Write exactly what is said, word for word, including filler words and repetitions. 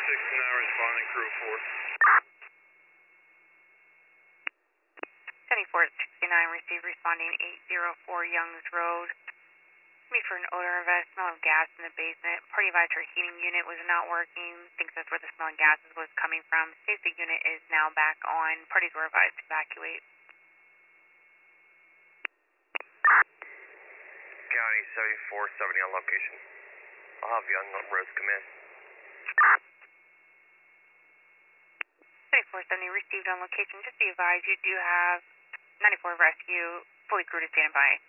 sixty-nine responding, crew four. seventy-four sixty-nine, receive responding eight zero four Youngs Road. Me for an odor of a smell of gas in the basement. Party advised her heating unit was not working. Thinks that's where the smell of gases was coming from. States the unit is now back on. Parties were advised to evacuate. County seventy-four seventy on location. I'll have you on the roads come in. seventy-four seventy received on location. Just be advised you do have ninety-four rescue fully crewed to stand by.